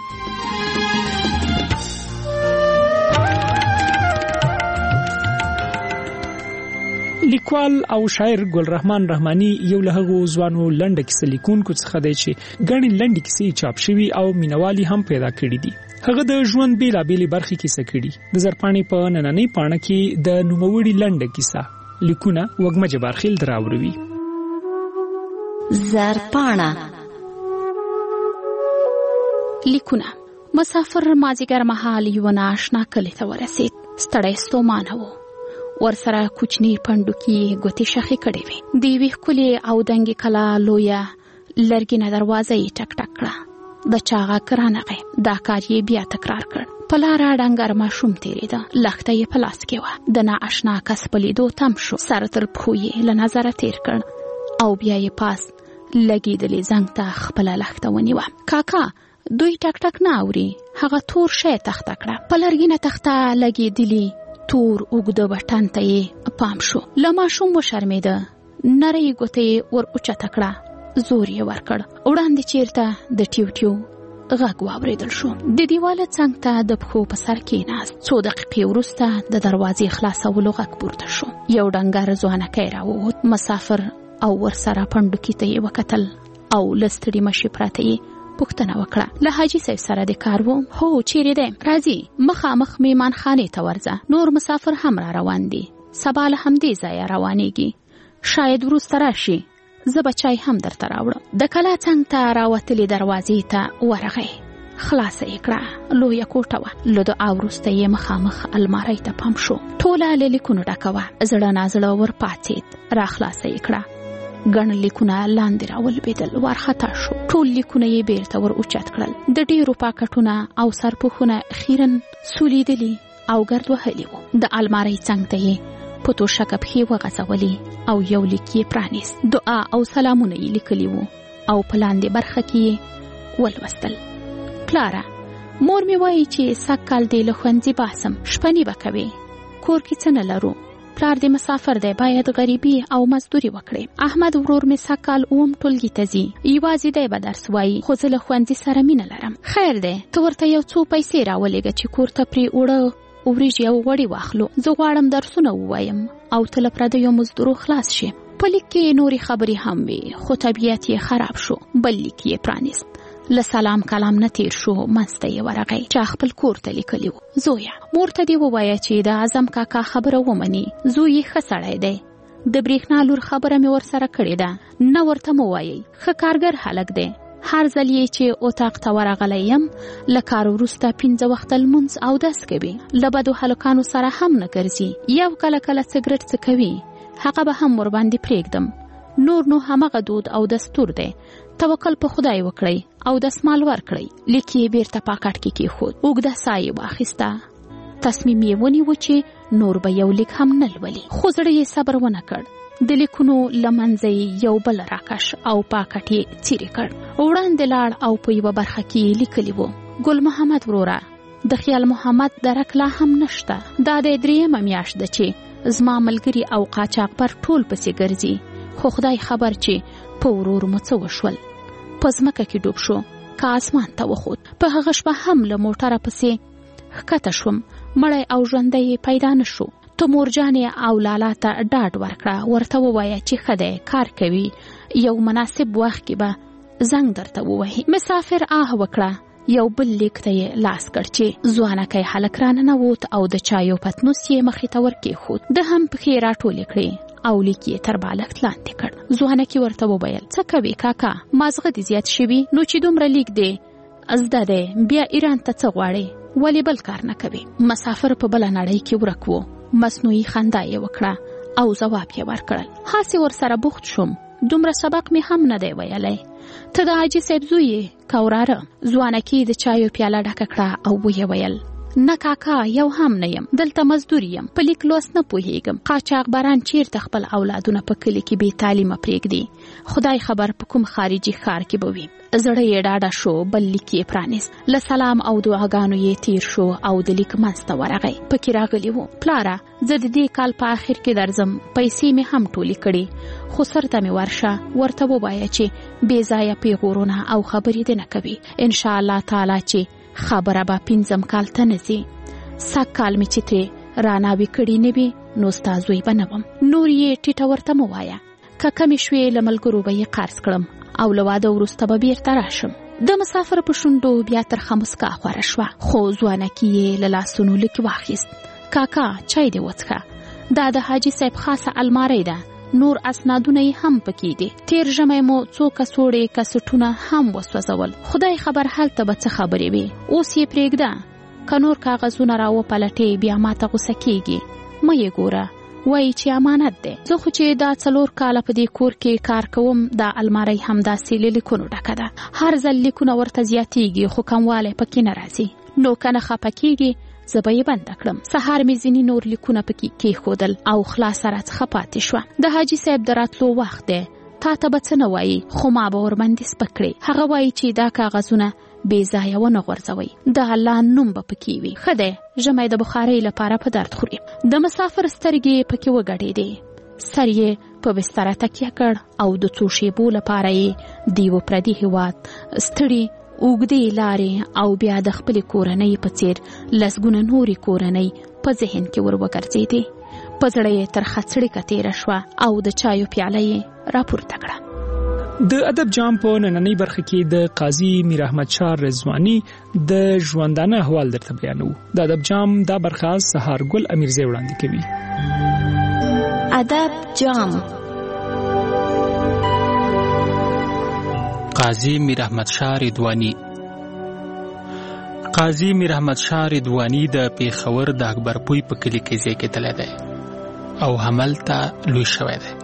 لیکوال او شاعر ګل رحمان رحماني یو له هغو ځوانو لنډه کیسې لیکونکو څخه دی چې ګڼې لنډې کیسې چاپ شوي او مینوالي هم پیدا کړي دي هغه د ژوند بیلابېلې برخې کیسه کړي د زرپاڼې په نننۍ پاڼه کې د نوموړي لنډه کیسه لیکونه وږمه جبارخیل دراوړوي زرپاڼه لیکونه مسافر مازیګر مهال یو ناشنا کلی ته ورسید ستړی ستومانه و ورسره کوچنی پندوکی ګوتې شخې کړې وې د یوې ښکلې او دنګې کلا لویه لرګینه دروازه یې ټک ټک کړه د چا غږ رانغی دا کار یې بیا تکرار کړ په لاره ډنګر ماشوم تېرېده لښته یې په لاس کې وه د نااشنا کس په لیدو تم شو سر تر پښو یې له نظره تېر کړ او بیا یې پاس لګېدلې زنګ ته خپله لښته ونیوه کاکا دوی ټک ټک نه اوري هغه تور شی تخته کړه په لرګینه تخته لګېدلي تور اوږده بټن ته یې پام شو له ماشوم وشرمېده نرۍ ګوتې ور اوچته کړه زور یې ورکړ وړاندې چیرته د ټیو ټیو غږ واورېدل شو د دیواله څنګ ته د پښو په سر کېناست څو دقیقې وروسته د دروازې خلاصولو غږ پورته شو یو ډنګر ځوانکی راووت مسافر او ورسره پنډوکي ته یې وکتل او له ستړي مشي پرته یې پوښتنه وکړه له حاجي صاحب سره د کار و هو چیرې دی راځي مخامخ میمان خانې ته ورځه نور مسافر هم را روان دي سبا له همدې ځایه روانېږي شاید وروسته راشي زه به چای هم درته راوړم د کلا څنګ ته راوتلې دروازې ته ورغی خلاصه یې کړه لویه کوټه وه له دعا وروسته یې مخامخ المارۍ ته پام شو ټوله له لیکونو ډکه وه زړه نازړه ور پاڅېد را خلاصه یې کړه ګڼ لیکونه لاندې راولوېدل وارخطا شو ټول لیکونه یې بیرته ور اوچت کړل د ډېرو پاکټونه او سرپوښونه خیرن سولیدلي او ګرد وهلي وو د المارۍ څنګ ته یې په توشکه پښې وغځولې او یو لیک یې پرانیست دعا او سلامونه یې لیکلي وو او په لاندې برخه کې یې ولوستل پلاره مور مې وایي چې سږ کال دې له ښوونځي باسم شپنې به کوې کور کې څه نه لرو پلار دې مسافر دی باید غریبي او مزدوري وکړي احمد ورور مې سږ کال اووم ټولګي ته ځي یوازې دی به درس وایي خو زه له ښوونځي سره مینه لرم خیر دی ته ورته یو څو پیسې راولېږه چې کور ته پرې اوړه وریجې او غوړي واخلو. زه غواړم درسونه ووایم او ته له پردیو مزدورو خلاص شي. په لیک کې نورې خبرې هم وي خو طبیعت یې خراب شو. بل لیک یې پرانیست. له سلام کلام نه تیر شو منځته یې ورغی چې خپل کور ته لیکلی و. زویه مور ته دې ووایه چې د اعظم کاکا خبره ومني. زوی یې ښه سړی دی. د برېښنا لور خبره مې ورسره کړې ده. نه ورته مو وایئ. ښه کارګر هلک دی. هر ځل یې چې اتاق ته ورغلی یم له کار وروسته 5 وخته لمونځ اودس کوي. له بدو هلکانو سره هم نه ګرځي. یو کله کله سګرټ څکوي. هغه به هم ورباندې پرېږدم. نور نو همغه دود او دستور دی. توکل په خدای وکړئ او دسمال ورکړئ. لیک یې بیرته پاکټ کې کېښود. اوږده ساه یې واخیسته. تصمیم یې ونیو چې نور به یو لیک هم نه لولي. خو زړه یې صبر ونه کړ. د لیکونو له منځه یو بل راکش او پاکټ یې څیرې کړ. وړاندې لاړ او په یوه برخه کې لیکلي وو: ګل محمد وروره، د خیال محمد درک لا هم نشته. دا د 3مه میاشت ده چې زما ملګري او قاچاقبر ټول پسې ګرځي. خو خدای خبر چې په ورور مو څه وشول. په ځمکه کې ډوب شو که اسمان ته وخوت. په هغه شپه هم له موټره پسې ښکته شوم. مړی او ژوندی پیدا نه شو. تو مورجانې او لالا ته ډاډ ورکړه. ورته ووایه چې ښه دی، کار کوي، یو مناسب وخت کې به زنګ درته ووهي. مسافر آه وکړه. یو بل لیک ته یې لاس کړ چې ځوانکی هلک راننوت او د چایو پتنوس یې مخې ته ورکېښود. ده هم پښې راټولې کړې او لیک یې تر بالښت لاندې کړ. ځوانکي ورته وویل: څه کوې کاکا؟ مازغه دې زیات شوي نو چې دومره لیک دی زده دی، بیا ایران ته څه غواړې؟ ولې بل کار نه کوي؟ مسافر په بله نړۍ کې ورک و. مصنوعي خندا یې وکړه او ځواب یې ورکړل: هاسې ورسره بوخت شوم، دومره سبق مې هم نه دی ویلی. ته د حاجي صاحب زوی یې که وراره؟ ځوانکي د چایو پیاله ډکه کړه او ویې ویل: نه کاکا، یو هم نه یم، دلته مزدور یم، په لیک لوست نه پوهیږم. قاچاقبران چیرته خپل اولادونه په کلي کې بې تعلیمه پرېږدي. خدای خبر په کوم خارجي ښار کې به وي. زړه یې ډاډه شو. بل لیک یې پرانیست. له سلام او دعاګانو یې تیر شو او د لیک منځته ورغی. پکې راغلی و: پلاره، زه د دې کال په آخر کې درځم. پیسې مې هم ټولې کړې، خو سر ته مې ورشه. ورته ووایه چې بې ځایه پیغورونه او خبرې دې نه کوي. انشاءالله تعالی چې خبره به 5م کال ته نه ځي. سږ کال مې چې ترې راناوي کړي نه وي نو ستا زوی به نه وم. نور یې ټیټه ورته مه وایه. که کمې شوې له ملګرو به یې قرض کړم او له واده وروسته به بیرته راشم. د مسافر په شونډو بیا ترخه مسکا خوره شوه. خو ځوانکي یې له لاسونو لیک واخیست. کاکا، چای دې وڅښه. دا د حاجي صاحب خاصه المارۍ ده. نور اسنادونه یې هم پکې دي. تیر ژمی مو څو کڅوړې کسټونه هم وسوځول. خدای خبر هلته به څه خبرې وي. اوس یې پرېږده. که نور کاغذونه راوپلټې بیا ماته غوسه کېږي. مه یې ګوره، وایي چې امانت دی. زه خو چې دا 4 کاله په دې کور کې کار کوم، دا المارۍ همداسې له لیکونو ډکه ده. هر ځل لیکونه ورته زیاتېږي خو کموالی پکې نه راځي. نو که نه خفه کېږي زه به یې بنده کړم. سهار مې ځینې نور لیکونه پکې کېښودل او خلاصه راڅخه پاتې شوه. د حاجي صاحب د راتلو وخت دی. تا ته به څه نه وایي، خو ما به ورباندې سپک کړې. هغه وایي چې دا کاغذونه بې ځایه ونه غورځوئ. د الله نوم به پکې وي. ښه دی، ژمی د بخارۍ لپاره په درد خوري. د مسافر سترګې پکې وګډېدې. سر یې په بستره تکیه کړ او د څو شیبو لپاره یې د یوه پردي هېواد ستړي اوږدې لارې او بیا د خپلې کورنۍ په څېر لسګونه نورې کورنۍ په ذهن کې ور وګرځېدې. په زړه یې ترخه څړیکه تېره شوه او د چایو پیاله یې راپورته کړه. د ادب جام په نننۍ برخه کې د قاضي میر احمد شاه رضواني د ژوندانه احوال درته بیانوو. د ادب جام دا برخه سهار ګل امیرزی وړاندې کوي. ادب جام. قاضي میر احمد شاه رضواني. قاضي میر احمد شاه رضواني د پیښور د اکبرپوی په کلي کې زیږېدلی دی او هملته لوی شوی دی.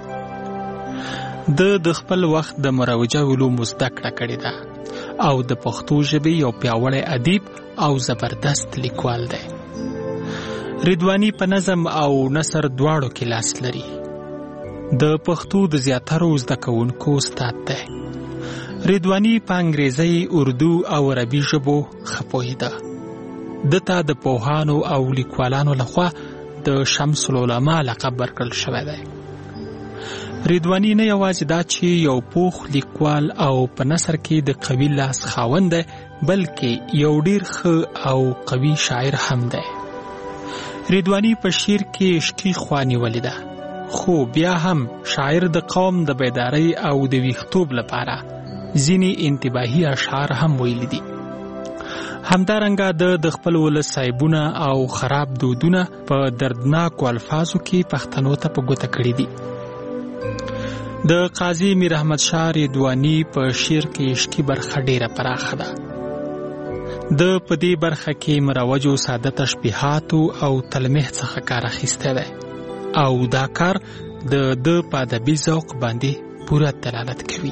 د خپل وخت د مروجه علومو زده کړه کړې ده او د پښتو ژبې یو پیاوړی ادیب او زبردست لیکوال دی. رضواني په نظم او نثر دواړو کې لاس لري. د پښتو د زیاترو زده کوونکو استاد دی. رضواني په انګریزي، اردو او عربي ژبو ښه پوهېده. دته د پوهانو او لیکوالانو لخوا د شمس العلماء لقب ورکړل شوی دی. رضواني نه یوازې دا چې یو پوخ لیکوال او په نثر کې د قوي لاس خاوند دی، بلکې یو ډیر ښه او قوي شاعر هم دی. رضواني په شعر کې عشقي خوا نیولې ده، خو بیا هم شاعر د قوم د بیدارۍ او د ویښتوب لپاره ځینې انتباهي اشعار هم ویلي دي. همدارنګه د خپل ولس صاحبونه او خراب دودونه په دردناکو الفاظو کې پښتنو ته په ګوته کړي دي. د قاضي میر احمد شاه رضواني په شعر کې عشقي برخه ډیره پراخه ده. د په دې برخه کې مروجو ساده تشبیهاتو او تلمح څخه کار اخیستی دی او دا کار د په ادبي ذوق باندې پوره دلالت کوي.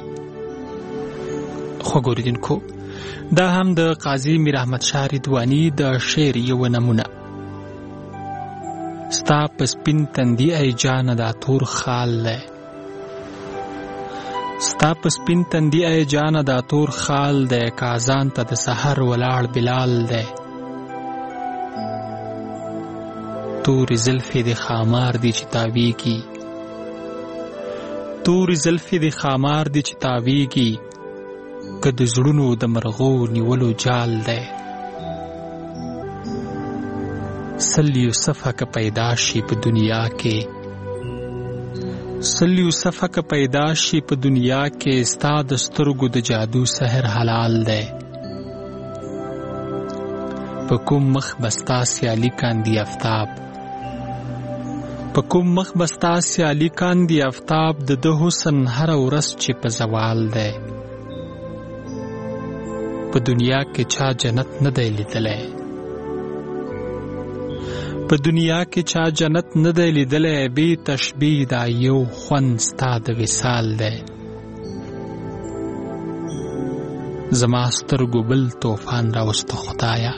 خو ګوریدونکو، دا هم د قاضي میر احمد شاه رضواني د شعر یو نمونه. ستا په سپین تندي ای جانه دا تور خال دی، ستا په سپین تندي ای جانه دا تور خال دی، کازان ته د سحر ولاړ بلال دی. تورې زلفې د خامار دی چې تاویږي، تورې زلفې د خامار دی چې تاویږي، که د زړونو د مرغو نیولو جال دی. سل یوسفه که پیدا شي په دنیا کې، سل یوسفه که پیدا شي په دنیا کې، ستا د سترګو د جادو سحر حلال دی. په کوم مخ بستا سیالی کاندي آفتاب، په کوم مخ بستا سیالی کاندي آفتاب، د ده حسن هر ورځ چې په زوال دی. په دنیا کې چا جنت نه دی لیدلی، په دنیا کې چا جنت نه دی لیدلی، بې تشبیه دا یو خوند ستا د وصال دی. زما سترګو بل طوفان راوسته خدایا،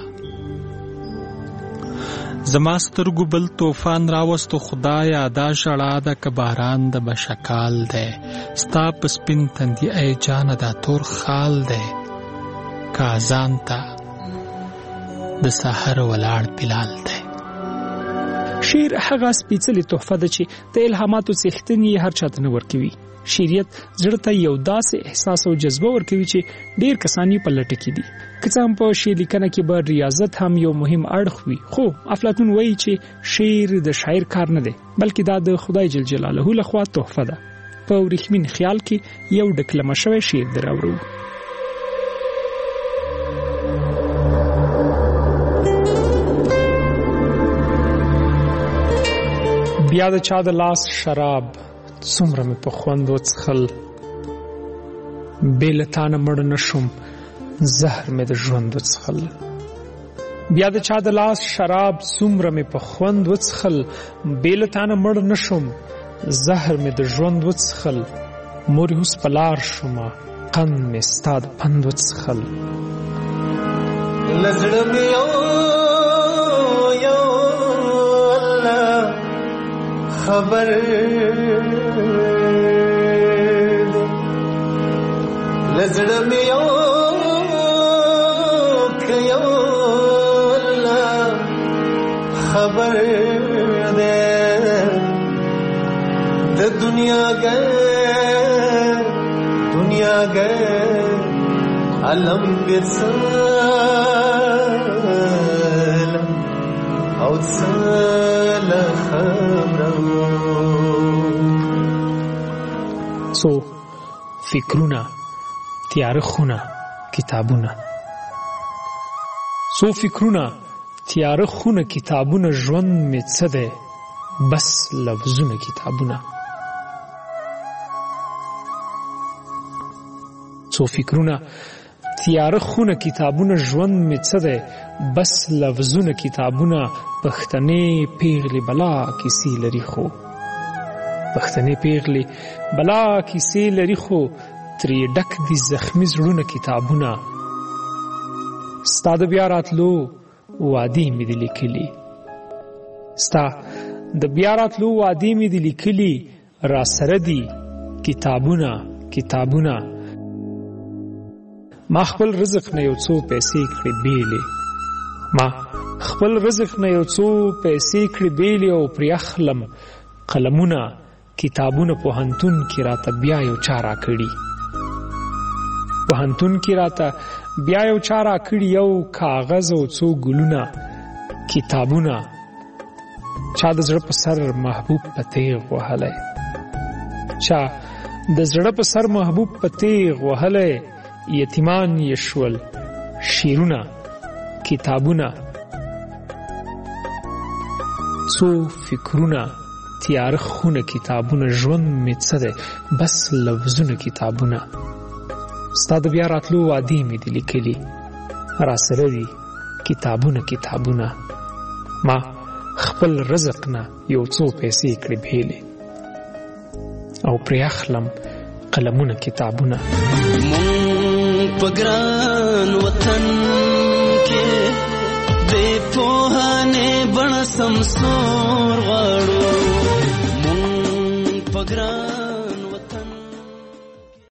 زما سترګو بل طوفان راوسته خدایا، دا ژړا ده که باران د بشکال دی. ستا په سپین تندي ای جانه دا تور خال دی، کازان ته د سحر ولاړ بلال دی. شعر هغه سپېڅلې تحفه ده چې د الهاماتو څښتن یې هر چاته نه ورکوي. شعریت زړه ته یو داسې احساس او جذبه ورکوي چې ډېر کسان یې په لټه کې دي. که څه هم په شعر لیکنه کې به ریاضت هم یو مهم اړخ وي، خو افلاطون وایي چې شعر د شاعر کار نه دی، بلکې دا د خدای جل جلاله لخوا تحفه ده. په وریښمین خیال کې یو ډکلمه شوی شعر دراوړو. بیا د چا د لاس شراب څومره مې په خوند وڅښل، بې له تانه مړ نه شوم زهر مې د ژوند وڅښل. بیا د چا د لاس شراب څومره مې په خوند وڅښل، بې له تانه مړ نه شوم زهر مې د ژوند وڅښل. مور اوس په لار شومه قند مې ستا د پند وڅښل. له زړه مې یو خبر لزړه مې یو خبر دې د دنیا گئے علم برسل او سل خبرو سو فکرونه تیاره خونه کتابونه، سو فکرونه تیاره خونه کتابونه، ژوند مې څه دی بس لفظونه کتابونه. سو فکرونه تیاره خونه کتابونه، ژوند مې څه دی بس لفظونه کتابونه. پښتنې پیغلې بلا کیسې لري خو، پښتنې پیغلې بلا کیسې لري خو، ترې ډک دي زخمي زړونه کتابونه. ستا د بیا راتلو وعدې مې دي لیکلي، ستا د بیا راتلو وعدې مې دي لیکلي، را سره دي کتابونه کتابونه. ما خپل رزق نه یو څو پیسې کړې بیلې، ما خپل رزق نه یو څو پیسې کړې بیلې، او پرې اخلم قلمونه کتابونه. پوهنتون کې راته بیا یو چا راکړي، پوهنتون کې راته بیا یو چا راکړي، یو کاغذ او څو ګلونه کتابونه. چا د زړه په سر محبوب په تیغ وهلی، چا د زړه په سر محبوب په تیغ وهلی، یتیمان یې شول شیرونه کتابونه، څو فکرونه تیاره خونه کتابونه، ژوند مې څه دی بس لفظونه کتابونه، ستا د بیا راتلو وعدې مې دي لیکلي، راسره دي کتابونه کتابونه، ما خپل رزق نه یو څو پیسې کړې بهیلې او پرې اخلم قلمونه کتابونه. مونږ په ګران وطن کې بې پوهانې بڼه سمسور غواړو، مونږ په ګران